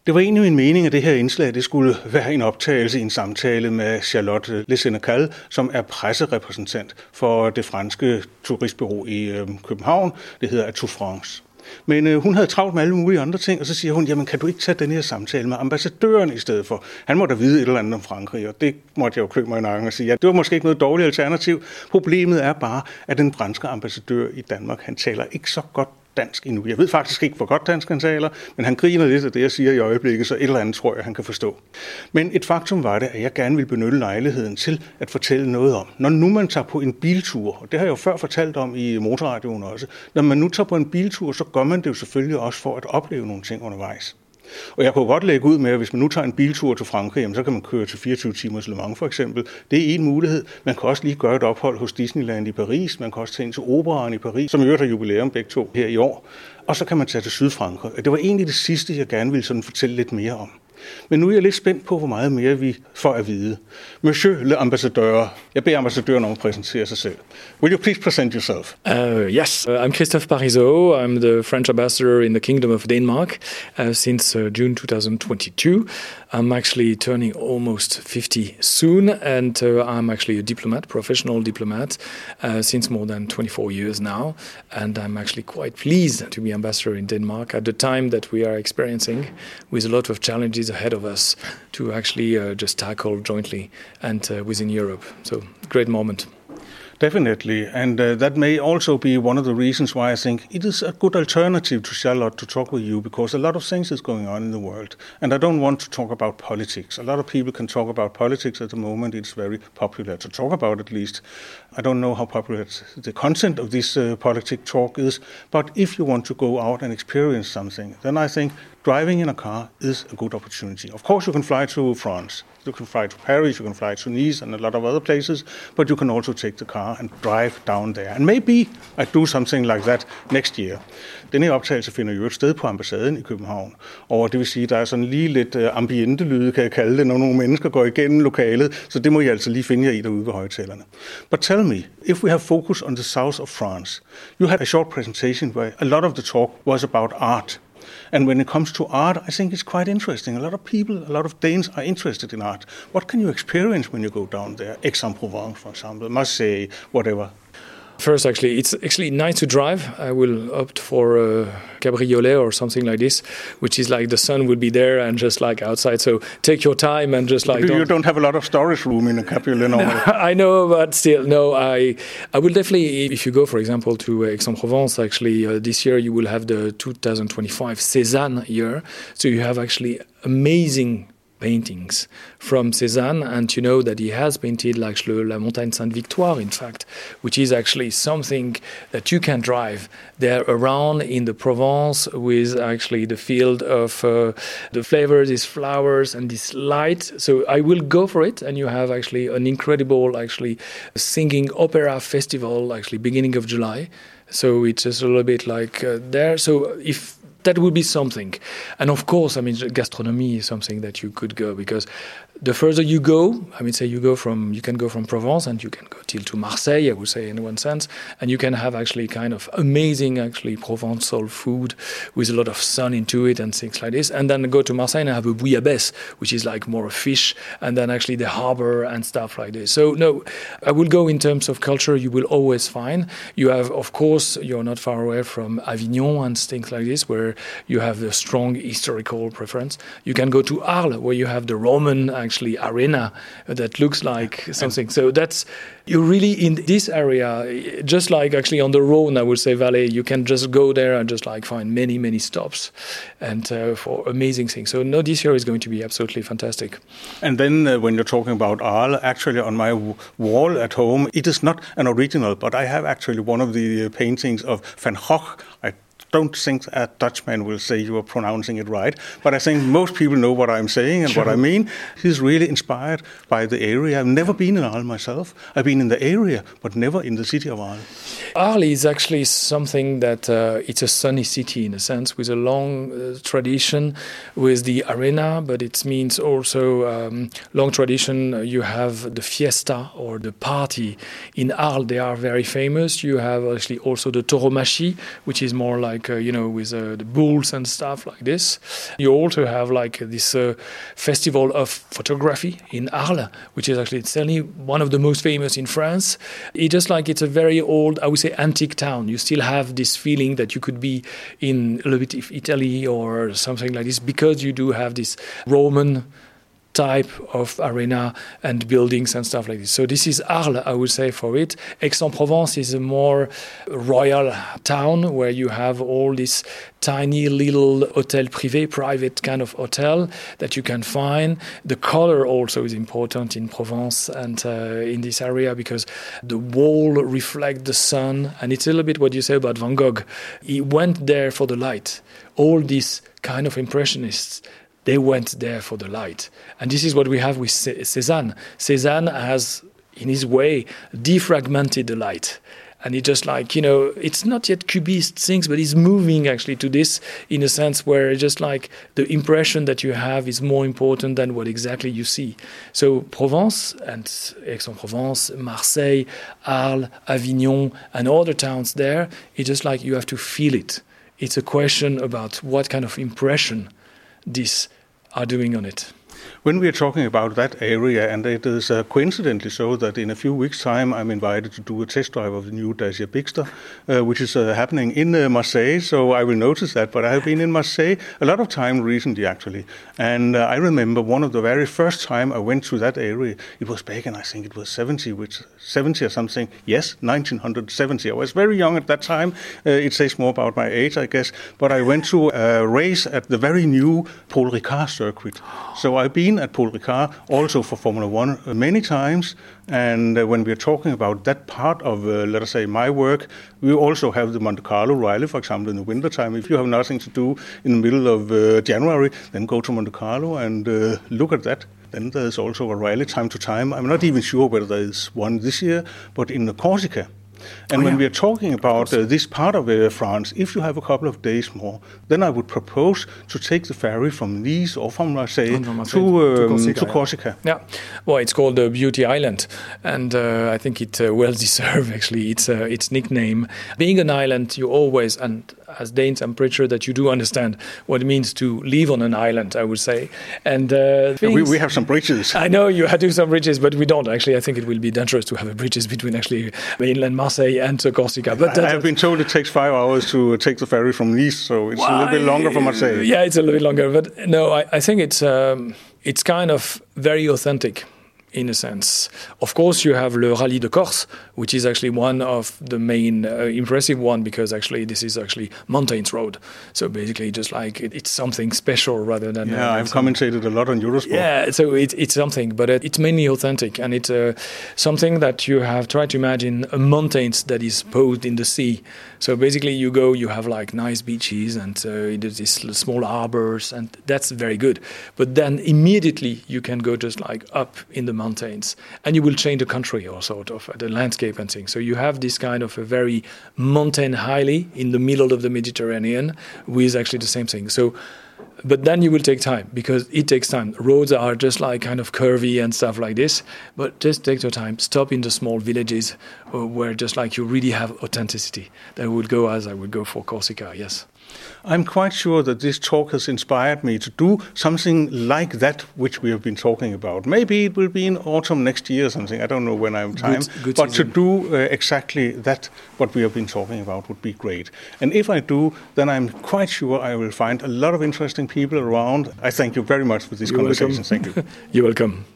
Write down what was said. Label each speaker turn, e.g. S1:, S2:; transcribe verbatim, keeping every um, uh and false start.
S1: Det var egentlig min mening, at det her indslag det skulle være en optagelse i en samtale med Charlotte Le Sénécal, som er presserepræsentant for det franske turistbureau i øh, København. Det hedder Atout France. Men øh, hun havde travlt med alle mulige andre ting, og så siger hun, jamen kan du ikke tage den her samtale med ambassadøren i stedet for? Han må da vide et eller andet om Frankrig, og det måtte jeg jo klø mig i nakken og sige, ja, det var måske ikke noget dårligt alternativ. Problemet er bare, at den franske ambassadør i Danmark, han taler ikke så godt dansk endnu. Jeg ved faktisk ikke, hvor godt dansk han taler, men han griner lidt af det, jeg siger i øjeblikket, så et eller andet tror jeg, han kan forstå. Men et faktum var det, at jeg gerne ville benytte lejligheden til at fortælle noget om. Når nu man tager på en biltur, og det har jeg jo før fortalt om i motorradioen også, når man nu tager på en biltur, så gør man det jo selvfølgelig også for at opleve nogle ting undervejs. Og jeg kunne godt lægge ud med, at hvis man nu tager en biltur til Frankrig, jamen, så kan man køre til fireogtyve timers Le Mans for eksempel. Det er en mulighed. Man kan også lige gøre et ophold hos Disneyland i Paris. Man kan også tage ind til Operaen i Paris, som i øvrigt har jubilæum begge to her i år. Og så kan man tage til Sydfrankrig. Og det var egentlig det sidste, jeg gerne ville sådan fortælle lidt mere om. Men nu er jeg lidt spændt på, hvor meget mere vi får at vide. Monsieur le ambassadeur, jeg beder ambassadøren om at præsentere sig selv. Will you please present yourself?
S2: Uh, yes, uh, I'm Christophe Parisot. I'm the French ambassador in the Kingdom of Denmark uh, since uh, June twenty twenty-two. I'm actually turning almost fifty soon, and uh, I'm actually a diplomat, professional diplomat, uh, since more than twenty-four years now. And I'm actually quite pleased to be ambassador in Denmark at the time that we are experiencing, with a lot of challenges ahead of us to actually uh, just tackle jointly and uh, within Europe. So, great moment.
S1: Definitely, and uh, that may also be one of the reasons why I think it is a good alternative to Charlotte to talk with you, because a lot of things is going on in the world, and I don't want to talk about politics. A lot of people can talk about politics at the moment. It's very popular to talk about, at least. I don't know how popular the content of this uh, politic talk is, but if you want to go out and experience something, then I think driving in a car is a good opportunity. Of course, you can fly to France. You can fly to Paris, you can fly to Nice and a lot of other places, but you can also take the car and drive down there. And maybe I do something like that next year. Denne optagelse finder jo et sted på ambassaden i København, og det vil sige, at der er sådan lige lidt ambiente lyde, kan jeg kalde det, når nogle mennesker går igennem lokalet, så det må I altså lige finde jer i derude ved højtalerne. But tell me, if we have focus on the south of France, you had a short presentation where a lot of the talk was about art. And when it comes to art, I think it's quite interesting. A lot of people, a lot of Danes are interested in art. What can you experience when you go down there? Aix-en-Provence, for example, Marseille, whatever.
S2: First, actually, it's actually nice to drive. I will opt for a cabriolet or something like this, which is like the sun will be there and just like outside. So take your time and just like...
S1: You
S2: don't,
S1: don't have a lot of storage room in a cabriolet normally.
S2: No, I know, but still, no, I I will definitely, if you go, for example, to Aix-en-Provence, actually, uh, this year you will have the two thousand twenty-five Cézanne year. So you have actually amazing paintings from Cézanne, and you know that he has painted like La Montagne Sainte-Victoire, in fact, which is actually something that you can drive there around in the Provence with actually the field of uh, the flavors, these flowers and this light. So I will go for it, and you have actually an incredible actually singing opera festival actually beginning of July. So it's just a little bit like uh, there. So if that would be something. And of course, I mean, gastronomy is something that you could go, because the further you go, I mean, say you go from, you can go from Provence and you can go till to Marseille, I would say, in one sense, and you can have actually kind of amazing, actually, Provençal food with a lot of sun into it and things like this. And then go to Marseille and have a bouillabaisse, which is like more a fish, and then actually the harbor and stuff like this. So, no, I will go in terms of culture, you will always find. You have, of course, you're not far away from Avignon and things like this, where you have a strong historical preference. You can go to Arles, where you have the Roman actually arena that looks like something. So that's, you're really in this area, just like actually on the Rhone, I would say, Valais, you can just go there and just like find many, many stops and uh, for amazing things. So no, this year is going to be absolutely fantastic.
S1: And then uh, when you're talking about Arles, actually on my w- wall at home, it is not an original, but I have actually one of the uh, paintings of Van Gogh. I don't think a Dutchman will say you are pronouncing it right, but I think most people know what I'm saying and sure. what I mean. He's really inspired by the area. I've never been in Arles myself. I've been in the area, but never in the city of Arles.
S2: Arles is actually something that uh, it's a sunny city in a sense, with a long uh, tradition with the arena, but it means also um, long tradition. You have the fiesta or the party in Arles. They are very famous. You have actually also the tauromachie, which is more like like, uh, you know, with uh, the bulls and stuff like this. You also have like this uh, festival of photography in Arles, which is actually certainly one of the most famous in France. It just like it's a very old, I would say, antique town. You still have this feeling that you could be in a little bit of Italy or something like this, because you do have this Roman type of arena and buildings and stuff like this. So this is Arles, I would say, for it. Aix-en-Provence is a more royal town where you have all this tiny little hotel privé, private kind of hotel that you can find. The color also is important in Provence and uh, in this area, because the wall reflects the sun. And it's a little bit what you say about Van Gogh. He went there for the light. All these kind of impressionists, they went there for the light. And this is what we have with Cézanne. Cézanne has, in his way, defragmented the light. And it's just like, you know, it's not yet cubist things, but he's moving actually to this in a sense where it's just like the impression that you have is more important than what exactly you see. So Provence and Aix-en-Provence, Marseille, Arles, Avignon, and other towns there, it's just like you have to feel it. It's a question about what kind of impression these are doing on it.
S1: When we are talking about that area, and it is uh, coincidentally so that in a few weeks' time I'm invited to do a test drive of the new Dacia Bigster, uh, which is uh, happening in uh, Marseille, so I will notice that. But I have been in Marseille a lot of time recently, actually. And uh, I remember one of the very first time I went to that area, it was back in, I think it was seventy, which seventy or something. Yes, nineteen seventy. I was very young at that time. Uh, it says more about my age, I guess. But I went to a race at the very new Paul Ricard circuit. So I've been at Paul Ricard also for Formula One uh, many times, and uh, when we're talking about that part of, uh, let us say, my work, we also have the Monte Carlo rally, for example, in the wintertime. If you have nothing to do in the middle of uh, January, then go to Monte Carlo and uh, look at that. Then there's also a rally time to time. I'm not even sure whether there is one this year, but in the Corsica. And oh, when yeah. we are talking about uh, this part of uh, France, if you have a couple of days more, then I would propose to take the ferry from Nice or from Marseille, from Marseille to, um, to Corsica. To Corsica.
S2: Yeah. yeah, well, it's called the uh, Beauty Island, and uh, I think it uh, well deserves actually its uh, its nickname. Being an island, you always, and as Danes, I'm pretty sure that you do understand what it means to live on an island, I would say. And uh,
S1: we, we have some bridges.
S2: I know you do some bridges, but we don't actually. I think it will be dangerous to have a bridges between actually mainland Marseille and Corsica. But
S1: I have been told it takes five hours to take the ferry from Nice, so it's well, a little bit longer for Marseille.
S2: Yeah, it's a little bit longer, but no, I, I think it's um, it's kind of very authentic. In a sense. Of course, you have Le Rallye de Corse, which is actually one of the main uh, impressive one, because actually this is actually mountains road. So basically just like it, it's something special rather than...
S1: Yeah, uh, I've commentated a lot on Eurosport.
S2: Yeah, so it, it's something, but it, it's mainly authentic, and it's uh, something that you have tried to imagine a mountains that is posed in the sea. So basically you go, you have like nice beaches and uh, there's these small harbors, and that's very good. But then immediately you can go just like up in the mountains. mountains, and you will change the country or sort of the landscape and things. So you have this kind of a very mountain highly in the middle of the Mediterranean with actually the same thing. So, but then you will take time, because it takes time. Roads are just like kind of curvy and stuff like this, but just take your time. Stop in the small villages where just like you really have authenticity. That would go as I would go for Corsica, yes.
S1: I'm quite sure that this talk has inspired me to do something like that which we have been talking about. Maybe it will be in autumn next year or something. I don't know when I have time. Good, good but season. To do uh, exactly that, what we have been talking about, would be great. And if I do, then I'm quite sure I will find a lot of interesting people around. I thank you very much for this
S2: You're
S1: conversation.
S2: Welcome.
S1: Thank you.
S2: You're welcome.